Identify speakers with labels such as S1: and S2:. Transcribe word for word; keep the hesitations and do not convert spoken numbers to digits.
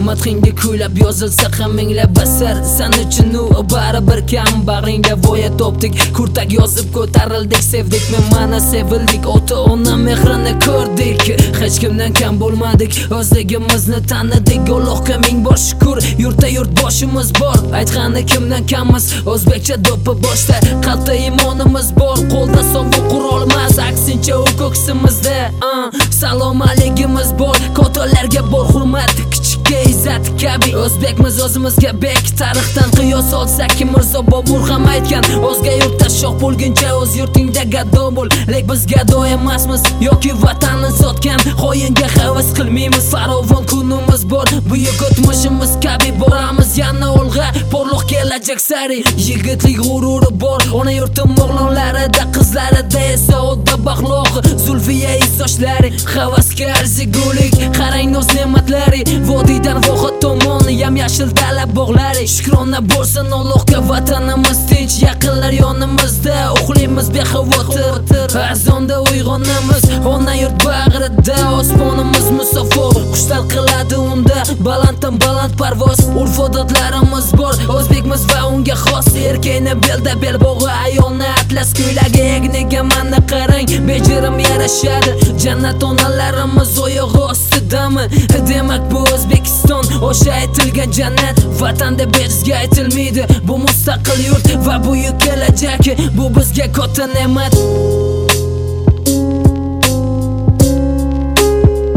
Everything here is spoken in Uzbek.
S1: madhingga kuylab yozilsa ham minglab asar, san uchun u baribir kam. Bag'ringda voya topdik, kurtak yozib ko'tarildik, sevdik men mana sevildik, ota ona mehrini ko'rdik, hech kimdan kam bo'lmadik, o'zligimizni tanidik. Allohga ming bor shukr, yurtda yurt boshimiz bor, aytgani kimdan kammiz, o'zbekcha do'ppi boshda, qalbda imonimiz bor, qo'lda sovuq qurolmas, aksincha u ko'ksimizda. Salom aligimiz bor, ko'talarga bor hurmat, kichikka izzat kabi, o'zbekmiz o'zimizga bek. Tarixdan qiyos olsak Mirzo Bobur ham aytgan, o'zga yurtda shoh bo'lguncha o'z yurtingda gado bo'l. Lek biz gado emasmiz, yoki vatanni sotgan xoyinga havas qilmaymiz. Farovon kunimiz bor, buyuk o'tmishimiz kabi, boramiz yana olg'a, porloq kelajak sari. Yigitlik g'ururi bor, ona yurtim o'g'lonlarida, qizlarida esa o'tda baxloq, Zulfiya isoshlari, havasga arzigulik, qarang noz ne'matlari, vodiydan voha tomon yam yashil dala bog'lari. Shukrona bo'lsin Allohga, vatanimiz tinch, yaqinlar yonimizda, uxlaymiz bexavotir, azonda uyg'onamiz, ona yurt bag'rida, osmonimiz musaffo, qushlar qiladi unda balanddan baland parvoz. Urf odatlarimiz bor, o'zbekmiz va unga xos, erkakni belda bel bog'i, ayolni atlas ko'ylagi, egniga mana qarang, bejirim yarashadi, jannat onalarimiz oyog'i ostidami? Demak bu O'zbekiston, o'sha aytilgan jannat, vatan deb bezga aytilmaydi, bu mustaqil yurt va buyuk kelajak, bu bizga katta ne'mat.